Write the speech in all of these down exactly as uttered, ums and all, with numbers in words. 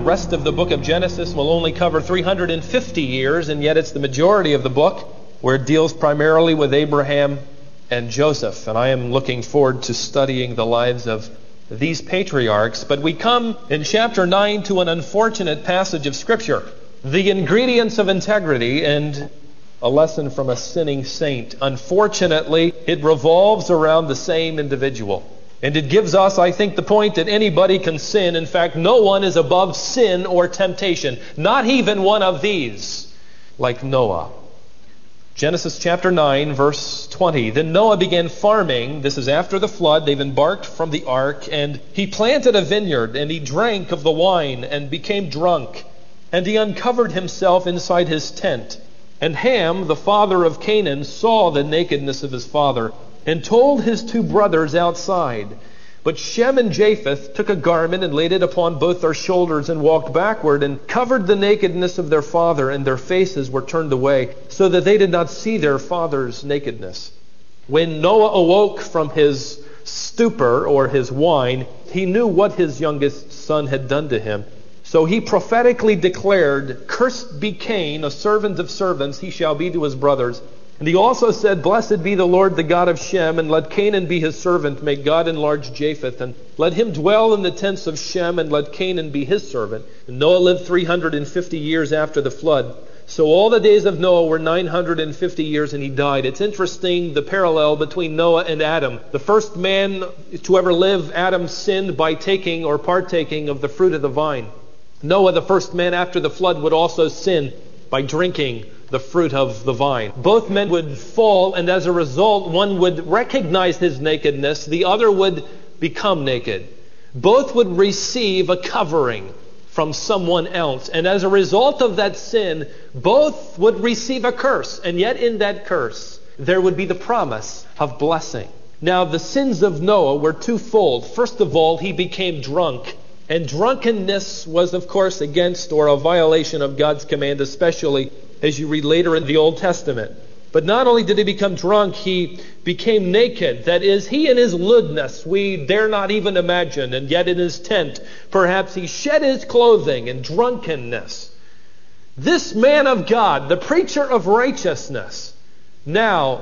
rest of the book of Genesis will only cover three hundred fifty years, and yet it's the majority of the book where it deals primarily with Abraham and Joseph. And I am looking forward to studying the lives of these patriarchs. But we come in chapter nine to an unfortunate passage of Scripture, the ingredients of integrity and a lesson from a sinning saint. Unfortunately, it revolves around the same individual. And it gives us, I think, the point that anybody can sin. In fact, no one is above sin or temptation. Not even one of these, like Noah. Genesis chapter nine, verse twenty. Then Noah began farming. This is after the flood. They've embarked from the ark. And he planted a vineyard, and he drank of the wine, and became drunk. And he uncovered himself inside his tent. And Ham, the father of Canaan, saw the nakedness of his father, and told his two brothers outside. But Shem and Japheth took a garment and laid it upon both their shoulders and walked backward and covered the nakedness of their father, and their faces were turned away, so that they did not see their father's nakedness. When Noah awoke from his stupor or his wine, he knew what his youngest son had done to him. So he prophetically declared, "Cursed be Cain, a servant of servants, he shall be to his brothers." And he also said, "Blessed be the Lord, the God of Shem, and let Canaan be his servant. May God enlarge Japheth, and let him dwell in the tents of Shem, and let Canaan be his servant." And Noah lived three hundred fifty years after the flood. So all the days of Noah were nine hundred fifty years, and he died. It's interesting, the parallel between Noah and Adam. The first man to ever live, Adam, sinned by taking or partaking of the fruit of the vine. Noah, the first man after the flood, would also sin by drinking the fruit of the vine. Both men would fall, and as a result, one would recognize his nakedness, the other would become naked. Both would receive a covering from someone else, and as a result of that sin, both would receive a curse, and yet in that curse, there would be the promise of blessing. Now, the sins of Noah were twofold. First of all, he became drunk. And drunkenness was, of course, against or a violation of God's command, especially as you read later in the Old Testament. But not only did he become drunk, he became naked. That is, he in his lewdness, we dare not even imagine. And yet in his tent, perhaps he shed his clothing in drunkenness. This man of God, the preacher of righteousness, now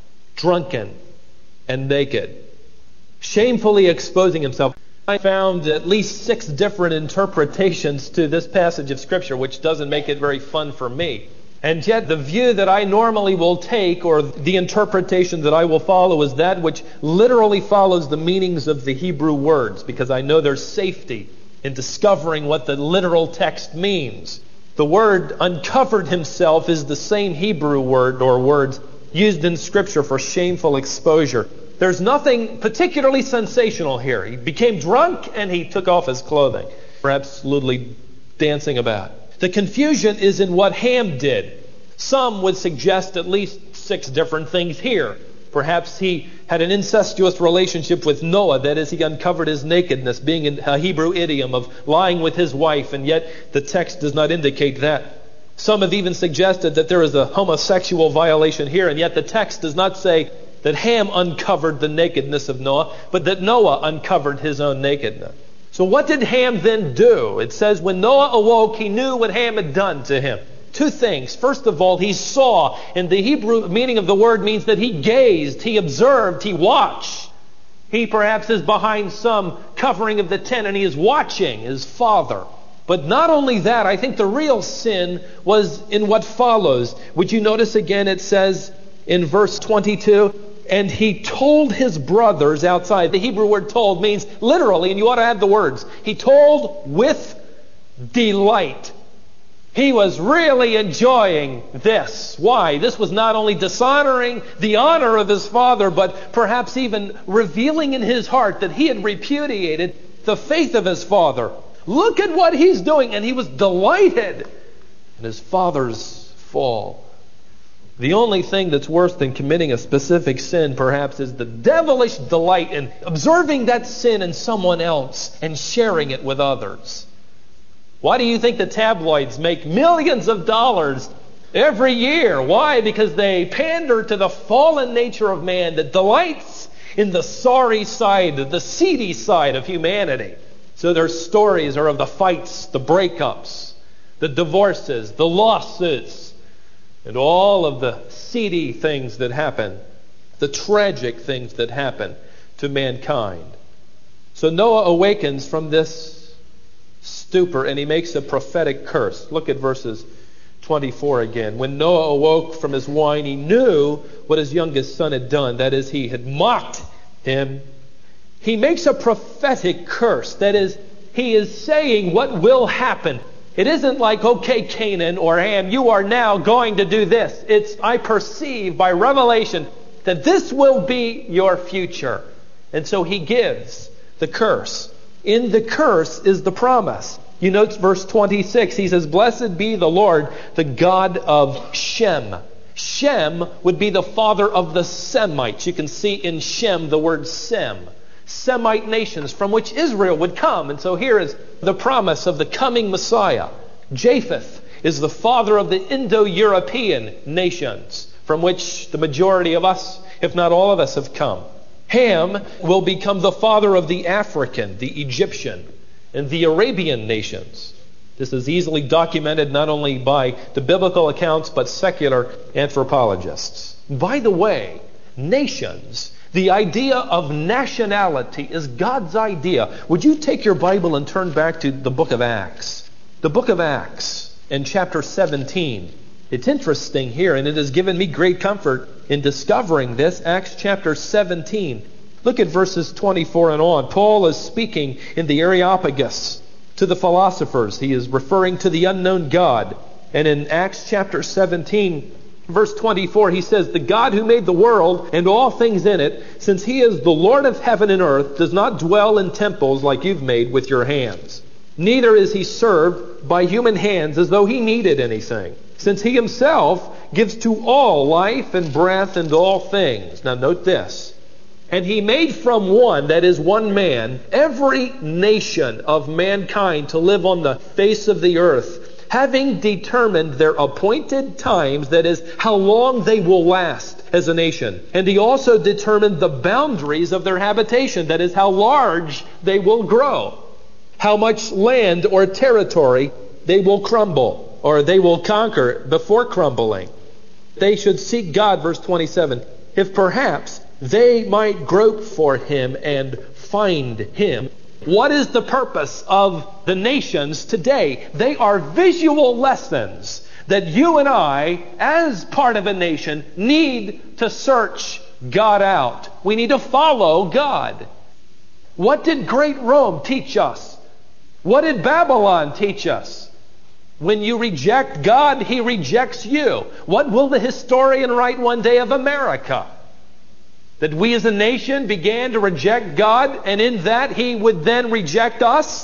drunken and naked, shamefully exposing himself. I found at least six different interpretations to this passage of Scripture, which doesn't make it very fun for me. And yet the view that I normally will take, or the interpretation that I will follow, is that which literally follows the meanings of the Hebrew words, because I know there's safety in discovering what the literal text means. The word uncovered himself is the same Hebrew word or words used in Scripture for shameful exposure. There's nothing particularly sensational here. He became drunk and he took off his clothing, absolutely dancing about. The confusion is in what Ham did. Some would suggest at least six different things here. Perhaps he had an incestuous relationship with Noah, that is, he uncovered his nakedness, being a Hebrew idiom of lying with his wife, and yet the text does not indicate that. Some have even suggested that there is a homosexual violation here, and yet the text does not say that Ham uncovered the nakedness of Noah, but that Noah uncovered his own nakedness. So what did Ham then do? It says when Noah awoke, he knew what Ham had done to him. Two things. First of all, he saw, and the Hebrew meaning of the word means that he gazed, he observed, he watched. He perhaps is behind some covering of the tent and he is watching his father. But not only that, I think the real sin was in what follows. Would you notice again it says in verse twenty-two, and he told his brothers outside. The Hebrew word told means literally, and you ought to have the words, he told with delight. He was really enjoying this. Why? This was not only dishonoring the honor of his father, but perhaps even revealing in his heart that he had repudiated the faith of his father. Look at what he's doing, and he was delighted in his father's fall. The only thing that's worse than committing a specific sin, perhaps, is the devilish delight in observing that sin in someone else and sharing it with others. Why do you think the tabloids make millions of dollars every year? Why? Because they pander to the fallen nature of man that delights in the sorry side, the seedy side of humanity. So their stories are of the fights, the breakups, the divorces, the losses, and all of the seedy things that happen, the tragic things that happen to mankind. So Noah awakens from this stupor and he makes a prophetic curse. Look at verses twenty-four again. When Noah awoke from his wine, he knew what his youngest son had done. That is, he had mocked him. He makes a prophetic curse. That is, he is saying what will happen. It isn't like, okay, Canaan or Ham, you are now going to do this. It's, I perceive by revelation that this will be your future. And so he gives the curse. In the curse is the promise. You note verse twenty-six. He says, "Blessed be the Lord, the God of Shem." Shem would be the father of the Semites. You can see in Shem the word Sem. Semite nations from which Israel would come. And so here is the promise of the coming Messiah. Japheth is the father of the Indo-European nations from which the majority of us, if not all of us, have come. Ham will become the father of the African, the Egyptian, and the Arabian nations. This is easily documented not only by the biblical accounts, but secular anthropologists. By the way, nations, the idea of nationality is God's idea. Would you take your Bible and turn back to the book of Acts? The book of Acts in chapter seventeen. It's interesting here, and it has given me great comfort in discovering this. Acts chapter seventeen. Look at verses twenty-four and on. Paul is speaking in the Areopagus to the philosophers. He is referring to the unknown God. And in Acts chapter seventeen, verse twenty-four, he says, "The God who made the world and all things in it, since he is the Lord of heaven and earth, does not dwell in temples like you've made with your hands. Neither is he served by human hands as though he needed anything, since he himself gives to all life and breath and all things." Now note this. "And he made from one," that is one man, "every nation of mankind to live on the face of the earth, having determined their appointed times," that is, how long they will last as a nation. "And he also determined the boundaries of their habitation," that is, how large they will grow, how much land or territory they will crumble, or they will conquer before crumbling. They should seek God, verse twenty-seven, "if perhaps they might grope for him and find him." What is the purpose of the nations today? They are visual lessons that you and I, as part of a nation, need to search God out. We need to follow God. What did great Rome teach us? What did Babylon teach us? When you reject God, he rejects you. What will the historian write one day of America? That we as a nation began to reject God, and in that he would then reject us?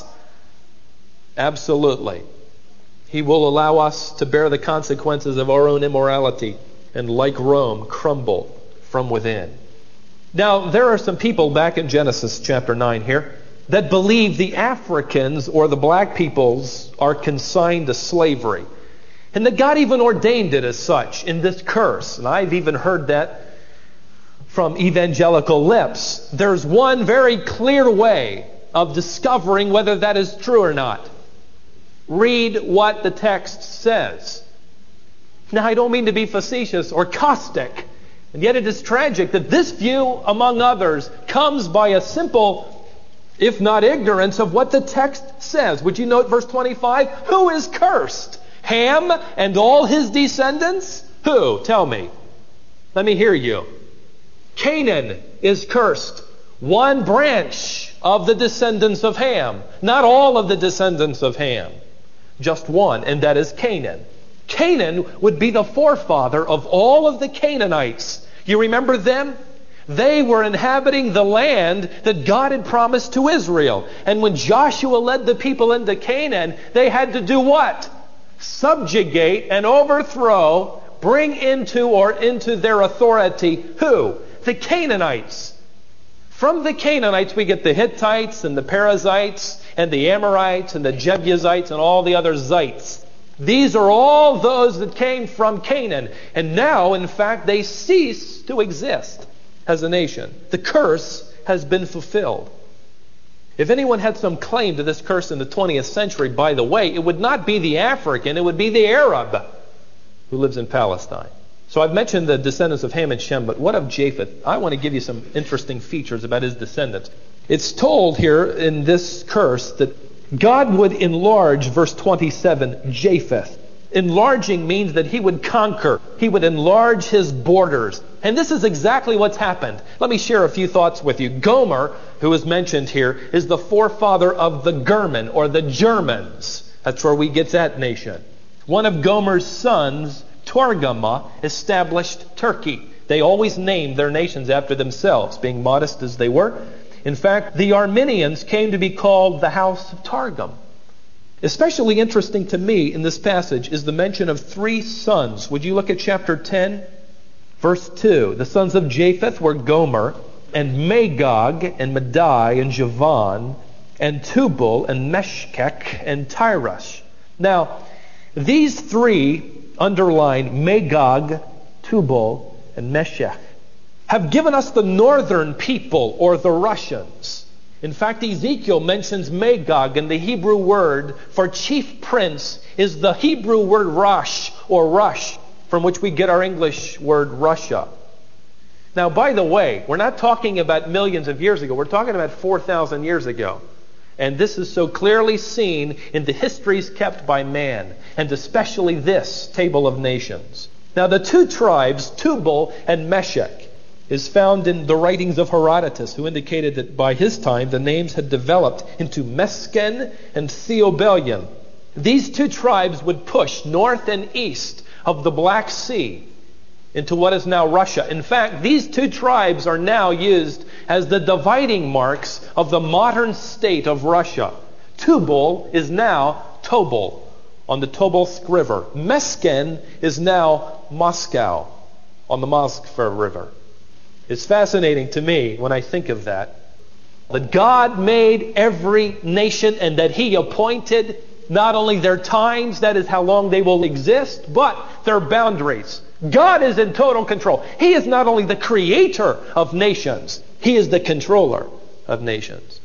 Absolutely. He will allow us to bear the consequences of our own immorality and, like Rome, crumble from within. Now, there are some people back in Genesis chapter nine here that believe the Africans or the black peoples are consigned to slavery, and that God even ordained it as such in this curse. And I've even heard that from evangelical lips. There's one very clear way of discovering whether that is true or not. Read what the text says. Now, I don't mean to be facetious or caustic, and yet it is tragic that this view, among others, comes by a simple, if not ignorance, of what the text says. Would you note verse twenty-five? Who is cursed? Ham and all his descendants? Who? Tell me. Let me hear you. Canaan is cursed. One branch of the descendants of Ham. Not all of the descendants of Ham. Just one, and that is Canaan. Canaan would be the forefather of all of the Canaanites. You remember them? They were inhabiting the land that God had promised to Israel. And when Joshua led the people into Canaan, they had to do what? Subjugate and overthrow, bring into or into their authority who? The Canaanites. From the Canaanites we get the Hittites and the Perizzites and the Amorites and the Jebusites and all the other Zites. These are all those that came from Canaan. And now, in fact, they cease to exist as a nation. The curse has been fulfilled. If anyone had some claim to this curse in the twentieth century, by the way, it would not be the African, it would be the Arab who lives in Palestine. So I've mentioned the descendants of Ham and Shem, but what of Japheth? I want to give you some interesting features about his descendants. It's told here in this curse that God would enlarge, verse twenty-seven, Japheth. Enlarging means that he would conquer. He would enlarge his borders. And this is exactly what's happened. Let me share a few thoughts with you. Gomer, who is mentioned here, is the forefather of the German, or the Germans. That's where we get that nation. One of Gomer's sons, Togarmah, established Turkey. They always named their nations after themselves, being modest as they were. In fact, the Armenians came to be called the House of Targum. Especially interesting to me in this passage is the mention of three sons. Would you look at chapter ten, verse two? The sons of Japheth were Gomer, and Magog, and Madai, and Javan, and Tubal, and Meshech, and Tirash. Now, these three, underline Magog, Tubal, and Meshech, have given us the northern people, or the Russians. In fact, Ezekiel mentions Magog, and the Hebrew word for chief prince is the Hebrew word Rosh, or Rush, from which we get our English word Russia. Now, by the way, we're not talking about millions of years ago. We're talking about four thousand years ago. And this is so clearly seen in the histories kept by man, and especially this table of nations. Now, the two tribes, Tubal and Meshech, is found in the writings of Herodotus, who indicated that by his time the names had developed into Mesken and Theobalion. These two tribes would push north and east of the Black Sea into what is now Russia. In fact, these two tribes are now used as the dividing marks of the modern state of Russia. Tubal is now Tobol on the Tobolsk River. Mesken is now Moscow on the Moskva River. It's fascinating to me when I think of that, that God made every nation and that He appointed not only their times, that is how long they will exist, but their boundaries. God is in total control. He is not only the creator of nations, He is the controller of nations.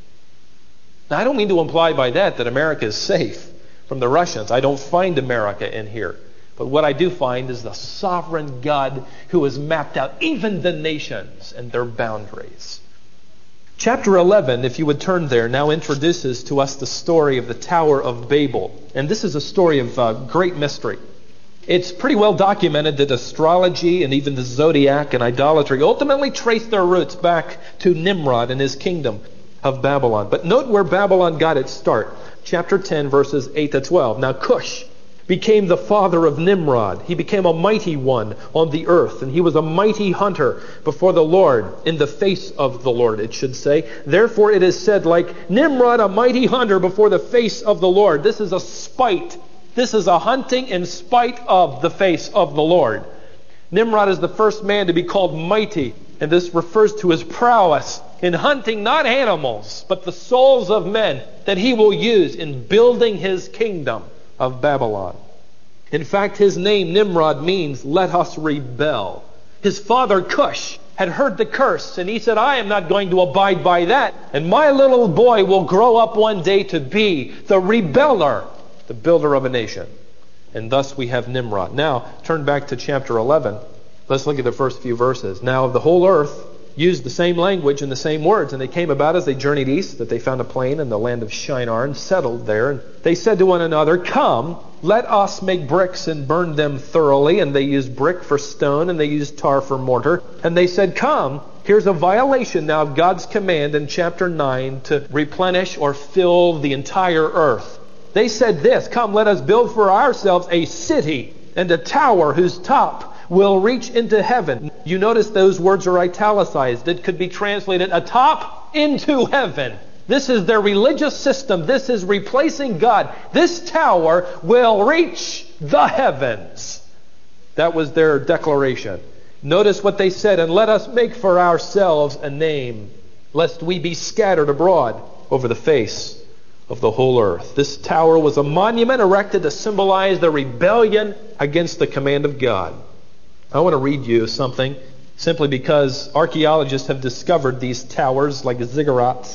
Now, I don't mean to imply by that that America is safe from the Russians. I don't find America in here. But what I do find is the sovereign God who has mapped out even the nations and their boundaries. Chapter eleven, if you would turn there, now introduces to us the story of the Tower of Babel. And this is a story of uh, great mystery. It's pretty well documented that astrology and even the zodiac and idolatry ultimately trace their roots back to Nimrod and his kingdom of Babylon. But note where Babylon got its start. Chapter ten, verses eight to twelve. Now Cush became the father of Nimrod. He became a mighty one on the earth, and he was a mighty hunter before the Lord, in the face of the Lord, it should say. Therefore it is said, like Nimrod, a mighty hunter before the face of the Lord. This is a spite. This is a hunting in spite of the face of the Lord. Nimrod is the first man to be called mighty, and this refers to his prowess in hunting not animals, but the souls of men that he will use in building his kingdom of Babylon. In fact, his name Nimrod means let us rebel. His father Cush had heard the curse, and he said, I am not going to abide by that, and my little boy will grow up one day to be the rebeller, the builder of a nation. And thus we have Nimrod. Now, turn back to chapter eleven. Let's look at the first few verses. Now, the whole earth used the same language and the same words, and they came about as they journeyed east, that they found a plain in the land of Shinar, and settled there. And they said to one another, come, let us make bricks and burn them thoroughly. And they used brick for stone, and they used tar for mortar. And they said, come, here's a violation now of God's command in chapter nine to replenish or fill the entire earth. They said this, come, let us build for ourselves a city and a tower whose top will reach into heaven. You notice those words are italicized. It could be translated atop into heaven. This is their religious system. This is replacing God. This tower will reach the heavens. That was their declaration. Notice what they said, and let us make for ourselves a name, lest we be scattered abroad over the face of the whole earth. This tower was a monument erected to symbolize the rebellion against the command of God. I want to read you something simply because archaeologists have discovered these towers like ziggurats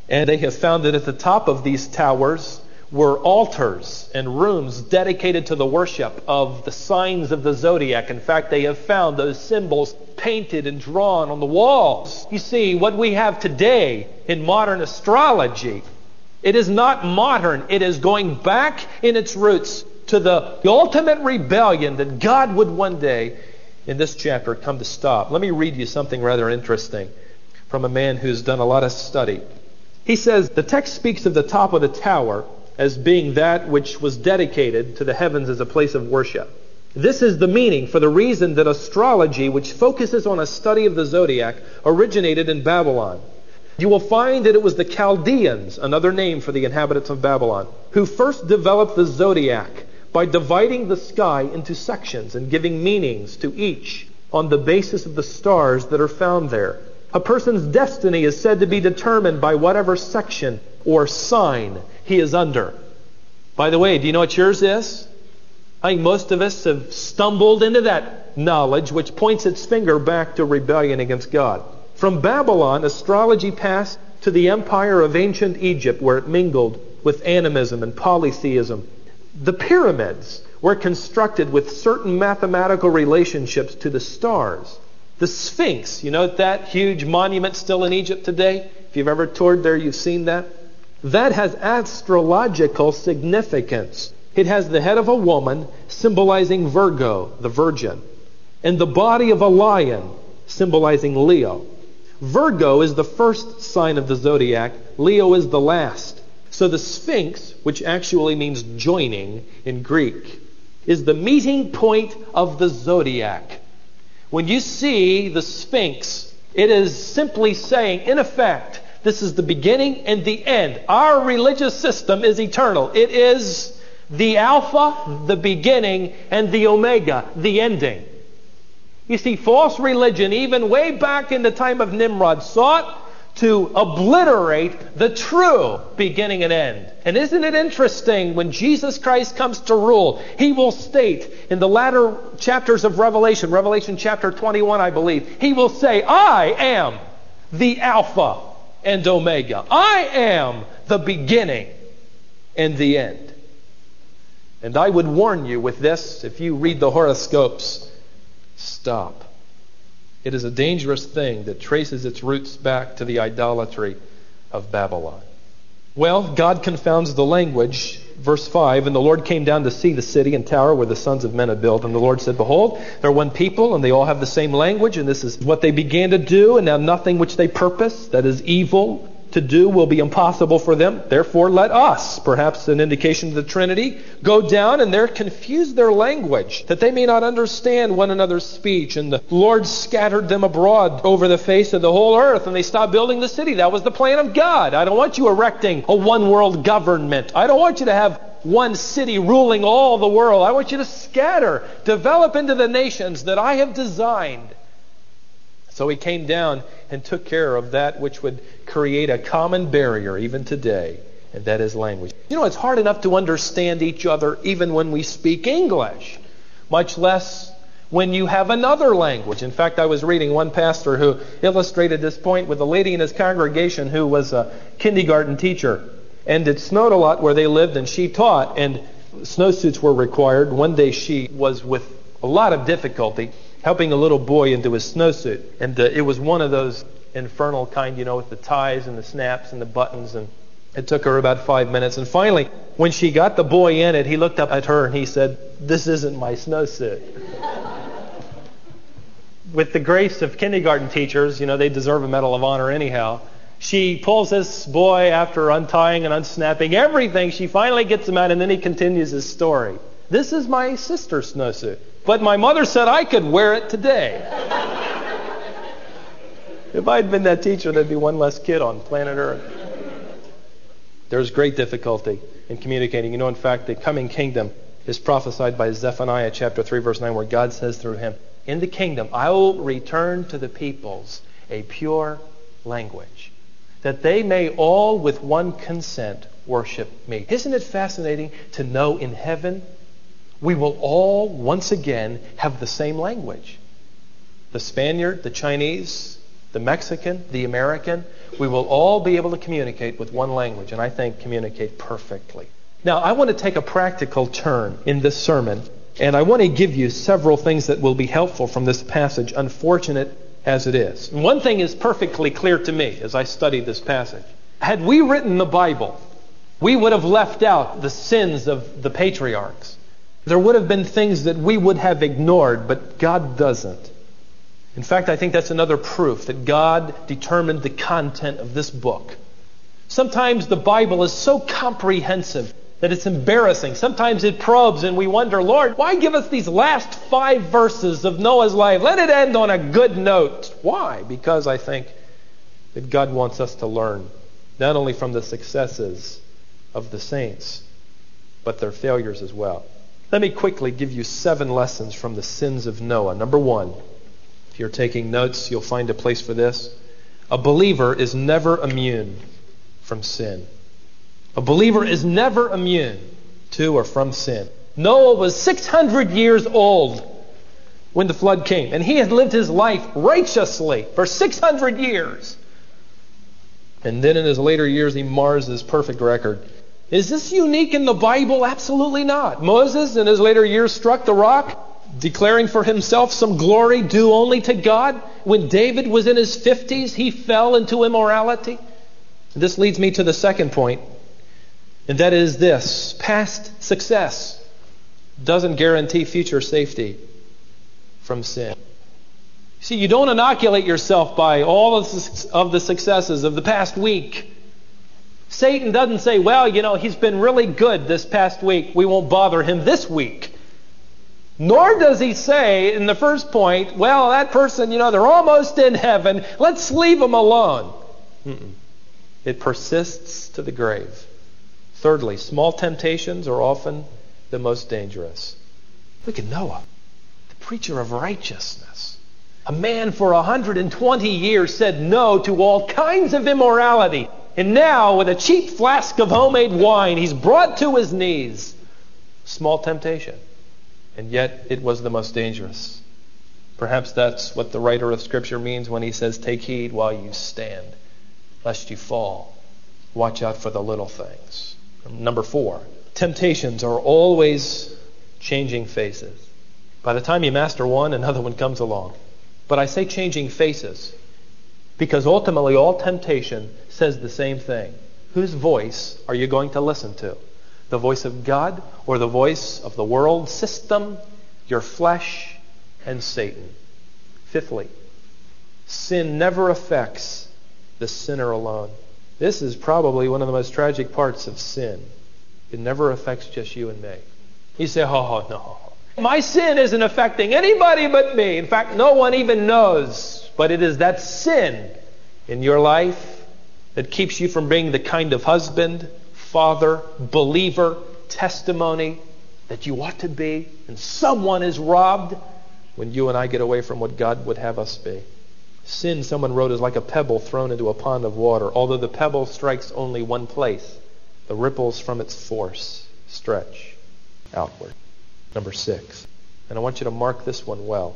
And they have found that at the top of these towers were altars and rooms dedicated to the worship of the signs of the zodiac. In fact, they have found those symbols painted and drawn on the walls. You see, what we have today in modern astrology, it is not modern. It is going back in its roots to the ultimate rebellion that God would one day, in this chapter, come to stop. Let me read you something rather interesting from a man who's done a lot of study. He says, the text speaks of the top of the tower as being that which was dedicated to the heavens as a place of worship. This is the meaning for the reason that astrology, which focuses on a study of the zodiac, originated in Babylon. You will find that it was the Chaldeans, another name for the inhabitants of Babylon, who first developed the zodiac by dividing the sky into sections and giving meanings to each on the basis of the stars that are found there. A person's destiny is said to be determined by whatever section or sign he is under. By the way, do you know what yours is? I think most of us have stumbled into that knowledge, which points its finger back to rebellion against God. From Babylon, astrology passed to the empire of ancient Egypt, where it mingled with animism and polytheism. The pyramids were constructed with certain mathematical relationships to the stars. The Sphinx, you know that huge monument still in Egypt today? If you've ever toured there, you've seen that. That has astrological significance. It has the head of a woman, symbolizing Virgo, the virgin, and the body of a lion, symbolizing Leo. Virgo is the first sign of the zodiac. Leo is the last. So the Sphinx, which actually means joining in Greek, is the meeting point of the zodiac. When you see the Sphinx, it is simply saying, in effect, this is the beginning and the end. Our religious system is eternal. It is the Alpha, the beginning, and the Omega, the ending. You see, false religion, even way back in the time of Nimrod, sought to obliterate the true beginning and end. And isn't it interesting, when Jesus Christ comes to rule, He will state in the latter chapters of Revelation, Revelation chapter twenty-one, I believe, He will say, I am the Alpha and Omega. I am the beginning and the end. And I would warn you with this, if you read the horoscopes, stop. It is a dangerous thing that traces its roots back to the idolatry of Babylon. Well, God confounds the language. Verse five, and the Lord came down to see the city and tower where the sons of men had built. And the Lord said, behold, they're one people, and they all have the same language, and this is what they began to do, and now nothing which they purpose, that is evil, to do will be impossible for them. Therefore let us, perhaps an indication of the Trinity, go down and there confuse their language, that they may not understand one another's speech. And the Lord scattered them abroad over the face of the whole earth, and they stopped building the city. That was the plan of God. I don't want you erecting a one world government. I don't want you to have one city ruling all the world. I want you to scatter, develop into the nations that I have designed. So He came down and took care of that which would create a common barrier even today, and that is language. You know, it's hard enough to understand each other even when we speak English, much less when you have another language. In fact, I was reading one pastor who illustrated this point with a lady in his congregation who was a kindergarten teacher, and it snowed a lot where they lived, and she taught, and snowsuits were required. One day she was with a lot of difficulty helping a little boy into his snowsuit. And uh, it was one of those infernal kind, you know, with the ties and the snaps and the buttons. And it took her about five minutes. And finally, when she got the boy in it, he looked up at her and he said, this isn't my snowsuit. With the grace of kindergarten teachers, you know, they deserve a Medal of Honor anyhow. She pulls this boy after untying and unsnapping everything. She finally gets him out, and then he continues his story. This is my sister's snowsuit, but my mother said I could wear it today. If I'd been that teacher, there'd be one less kid on planet Earth. There's great difficulty in communicating. You know, in fact, the coming kingdom is prophesied by Zephaniah chapter three, verse nine, where God says through him, in the kingdom, I will return to the peoples a pure language, that they may all with one consent worship me. Isn't it fascinating to know in heaven we will all once again have the same language? The Spaniard, the Chinese, the Mexican, the American, we will all be able to communicate with one language, and I think communicate perfectly. Now, I want to take a practical turn in this sermon, and I want to give you several things that will be helpful from this passage, unfortunate as it is. And one thing is perfectly clear to me as I studied this passage. Had we written the Bible, we would have left out the sins of the patriarchs. There would have been things that we would have ignored, but God doesn't. In fact, I think that's another proof that God determined the content of this book. Sometimes the Bible is so comprehensive that it's embarrassing. Sometimes it probes and we wonder, Lord, why give us these last five verses of Noah's life? Let it end on a good note. Why? Because I think that God wants us to learn not only from the successes of the saints, but their failures as well. Let me quickly give you seven lessons from the sins of Noah. Number one, if you're taking notes, you'll find a place for this. A believer is never immune from sin. A believer is never immune to or from sin. Noah was six hundred years old when the flood came, and he had lived his life righteously for six hundred years. And then in his later years, he mars his perfect record. Is this unique in the Bible? Absolutely not. Moses, in his later years, struck the rock, declaring for himself some glory due only to God. When David was in his fifties, he fell into immorality. This leads me to the second point, and that is this. Past success doesn't guarantee future safety from sin. See, you don't inoculate yourself by all of the successes of the past week. Satan doesn't say, well, you know, he's been really good this past week. We won't bother him this week. Nor does he say, in the first point, well, that person, you know, they're almost in heaven. Let's leave them alone. Mm-mm. It persists to the grave. Thirdly, small temptations are often the most dangerous. Look at Noah, the preacher of righteousness. A man for one hundred twenty years said no to all kinds of immorality. And now, with a cheap flask of homemade wine, he's brought to his knees. Small temptation. And yet, it was the most dangerous. Perhaps that's what the writer of Scripture means when he says, take heed while you stand, lest you fall. Watch out for the little things. Number four, temptations are always changing faces. By the time you master one, another one comes along. But I say changing faces because ultimately all temptation says the same thing. Whose voice are you going to listen to? The voice of God or the voice of the world system, your flesh, and Satan? Fifthly, sin never affects the sinner alone. This is probably one of the most tragic parts of sin. It never affects just you and me. You say, oh, no. My sin isn't affecting anybody but me. In fact, no one even knows. But it is that sin in your life that keeps you from being the kind of husband, father, believer, testimony that you ought to be. And someone is robbed when you and I get away from what God would have us be. Sin, someone wrote, is like a pebble thrown into a pond of water. Although the pebble strikes only one place, the ripples from its force stretch outward. Number six, and I want you to mark this one well.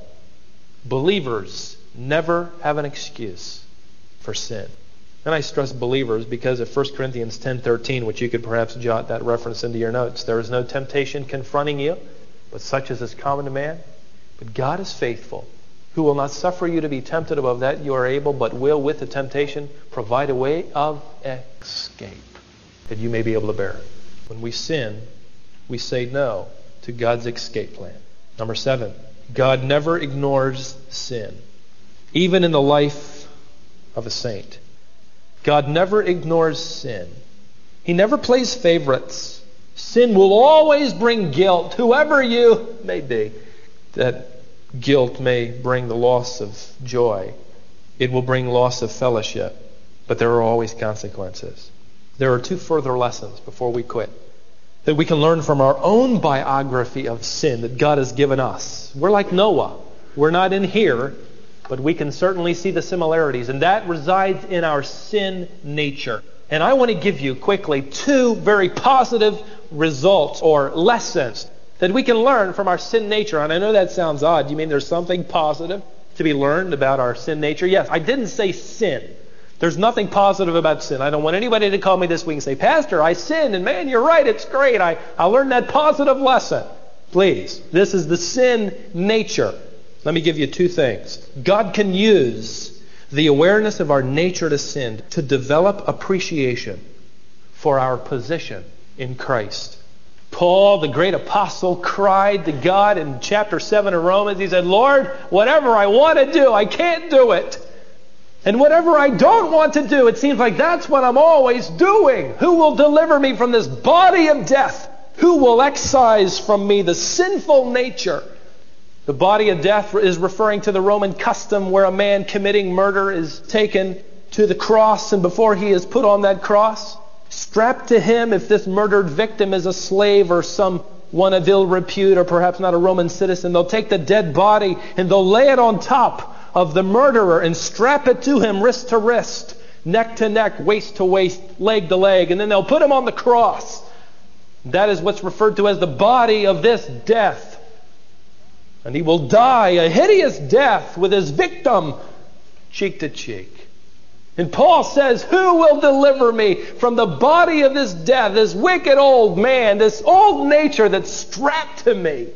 Believers never have an excuse for sin. And I stress believers because of First Corinthians ten thirteen, which you could perhaps jot that reference into your notes. There is no temptation confronting you, but such as is common to man. But God is faithful, who will not suffer you to be tempted above that you are able, but will with the temptation provide a way of escape, that you may be able to bear it. When we sin, we say no to God's escape plan. Number seven, God never ignores sin, even in the life of a saint. God never ignores sin. He never plays favorites. Sin will always bring guilt, whoever you may be. That guilt may bring the loss of joy. It will bring loss of fellowship. But there are always consequences. There are two further lessons before we quit that we can learn from our own biography of sin that God has given us. We're like Noah. We're not in here, but we can certainly see the similarities, and that resides in our sin nature. And I want to give you quickly two very positive results or lessons that we can learn from our sin nature. And I know that sounds odd. You mean there's something positive to be learned about our sin nature. Yes, I didn't say sin. There's nothing positive about sin. I don't want anybody to call me this week and say, Pastor, I sinned, and man, you're right, it's great. I, I learned that positive lesson. Please, this is the sin nature. Let me give you two things. God can use the awareness of our nature to sin to develop appreciation for our position in Christ. Paul, the great apostle, cried to God in chapter seven of Romans. He said, Lord, whatever I want to do, I can't do it. And whatever I don't want to do, it seems like that's what I'm always doing. Who will deliver me from this body of death? Who will excise from me the sinful nature? The body of death is referring to the Roman custom where a man committing murder is taken to the cross, and before he is put on that cross, strapped to him, if this murdered victim is a slave or someone of ill repute or perhaps not a Roman citizen, they'll take the dead body and they'll lay it on top of the murderer and strap it to him wrist to wrist, neck to neck, waist to waist, leg to leg, and then they'll put him on the cross. That is what's referred to as the body of this death. And he will die a hideous death with his victim cheek to cheek. And Paul says, who will deliver me from the body of this death, this wicked old man, this old nature that's strapped to me?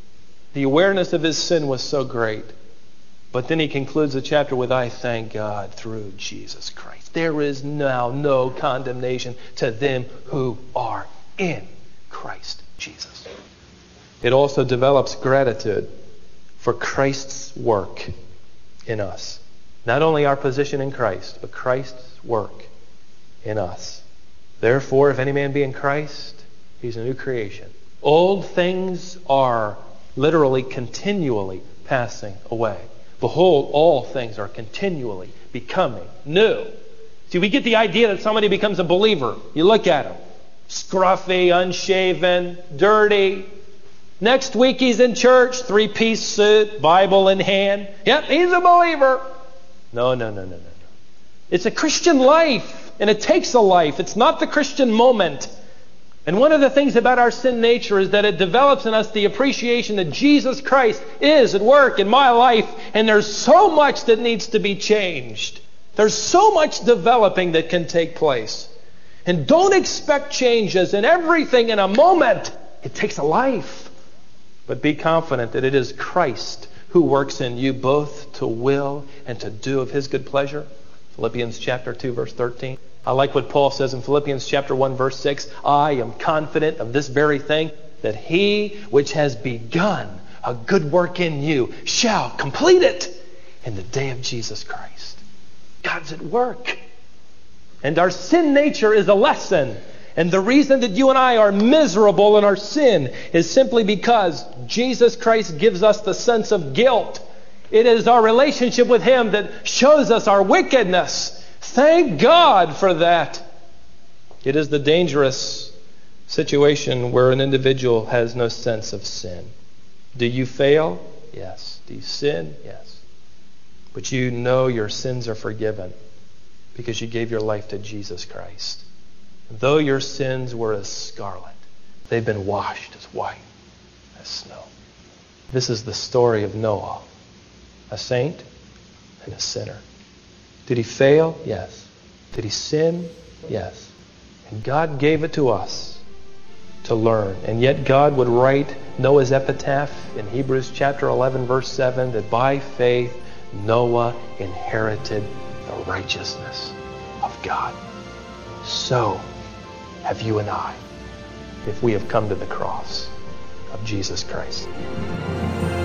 The awareness of his sin was so great. But then he concludes the chapter with, I thank God through Jesus Christ. There is now no condemnation to them who are in Christ Jesus. It also develops gratitude for Christ's work in us. Not only our position in Christ, but Christ's work in us. Therefore, if any man be in Christ, he's a new creation. Old things are literally continually passing away. Behold, all things are continually becoming new. See, we get the idea that somebody becomes a believer. You look at him. Scruffy, unshaven, dirty. Next week he's in church, three-piece suit, Bible in hand. Yep, he's a believer. No, no, no, no, no, no. It's a Christian life, and it takes a life. It's not the Christian moment. And one of the things about our sin nature is that it develops in us the appreciation that Jesus Christ is at work in my life, and there's so much that needs to be changed. There's so much developing that can take place. And don't expect changes in everything in a moment. It takes a life. But be confident that it is Christ who works in you both to will and to do of His good pleasure. Philippians chapter two, verse thirteen. I like what Paul says in Philippians chapter one, verse six. I am confident of this very thing, that He which has begun a good work in you shall complete it in the day of Jesus Christ. God's at work. And our sin nature is a lesson. And the reason that you and I are miserable in our sin is simply because Jesus Christ gives us the sense of guilt. It is our relationship with Him that shows us our wickedness. Thank God for that. It is the dangerous situation where an individual has no sense of sin. Do you fail? Yes. Do you sin? Yes. But you know your sins are forgiven because you gave your life to Jesus Christ. Though your sins were as scarlet, they've been washed as white as snow. This is the story of Noah, a saint and a sinner. Did he fail? Yes. Did he sin? Yes. And God gave it to us to learn. And yet God would write Noah's epitaph in Hebrews chapter eleven, verse seven, that by faith Noah inherited the righteousness of God. So have you and I, if we have come to the cross of Jesus Christ.